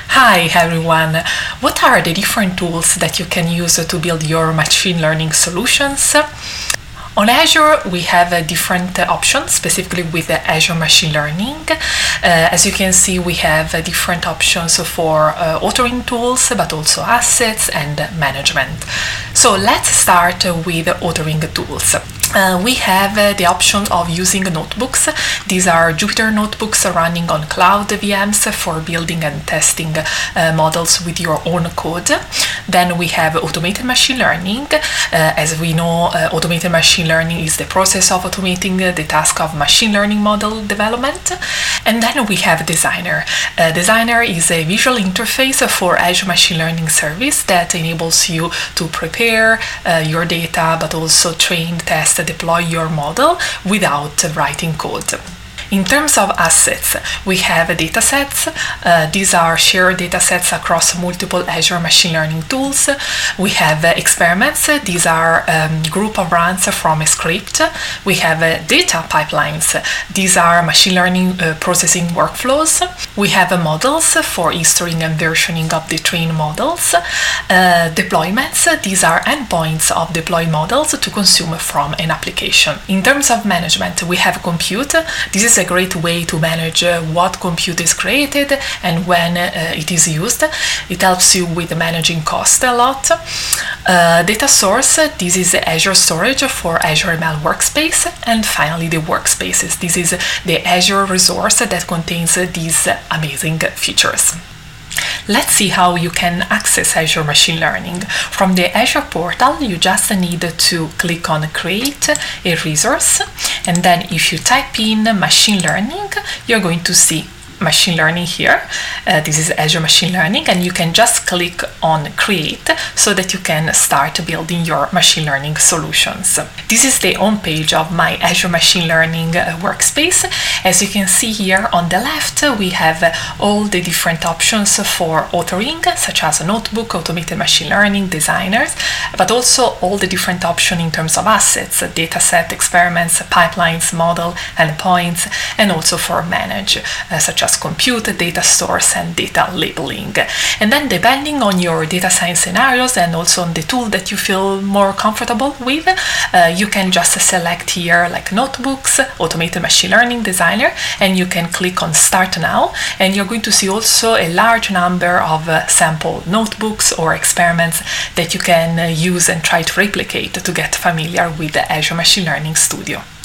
Hi everyone! What are the different tools that you can use to build your machine learning solutions? On Azure, we have different options, specifically with Azure Machine Learning. As you can see, we have different options for authoring tools, but also assets and management. So let's start with authoring tools. We have the option of using notebooks. These are Jupyter notebooks running on cloud VMs for building and testing models with your own code. Then we have automated machine learning. As we know, automated machine learning is the process of automating the task of machine learning model development. And then we have Designer. Designer is a visual interface for Azure Machine Learning Service that enables you to prepare your data, but also train, test, deploy your model without writing code. In terms of assets, we have datasets. These are shared datasets across multiple Azure machine learning tools. We have experiments. These are group of runs from a script. We have data pipelines. These are machine learning processing workflows. We have models for historing and versioning of the trained models. Deployments. These are endpoints of deployed models to consume from an application. In terms of management, we have compute. This is a great way to manage what compute is created and when it is used. It helps you with managing cost a lot. Data source, this is Azure Storage for Azure ML Workspace. And finally, the workspaces. This is the Azure resource that contains these amazing features. Let's see how you can access Azure Machine Learning. From the Azure portal, you just need to click on Create a Resource, and then if you type in Machine Learning, you're going to see Machine Learning here. This is Azure Machine Learning, and you can just click on Create so that you can start building your machine learning solutions. This is the home page of my Azure Machine Learning workspace. As you can see here on the left, we have all the different options for authoring, such as a notebook, automated machine learning, designers, but also all the different options in terms of assets, dataset, experiments, pipelines, model, endpoints, and also for manage, such as compute, data source, and data labeling. And then depending on your data science scenarios and also on the tool that you feel more comfortable with, you can just select here like notebooks, automated machine learning, designer, and you can click on Start Now, and you're going to see also a large number of sample notebooks or experiments that you can use and try to replicate to get familiar with the Azure Machine Learning Studio.